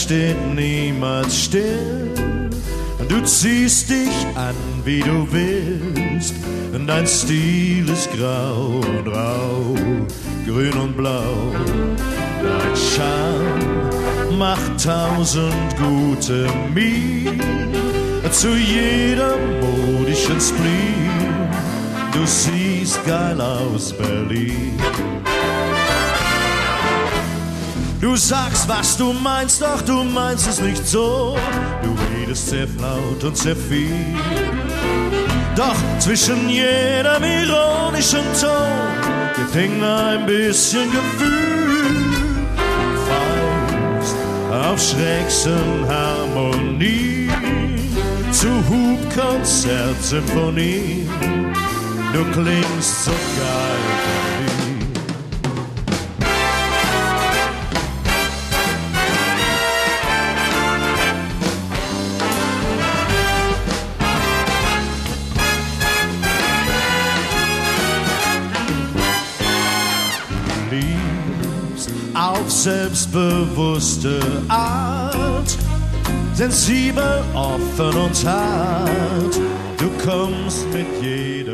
steht niemals still. Du ziehst dich an, wie du willst. Dein Stil ist grau und rau, grün und blau. Dein Charme macht 1000 gute Mienen zu jedem modischen Spleen. Du siehst geil aus, Berlin. Du sagst, was du meinst, doch du meinst es nicht so. Du redest sehr laut und sehr viel. Doch zwischen jedem ironischen Ton gibt ein bisschen Gefühl. Du pfeifst auf schrägsten Harmonie zu Hubkonzertsymphonie. Du klingst so geil, Berlin. Auf selbstbewusste Art, sensibel, offen und hart. Du kommst mit jedem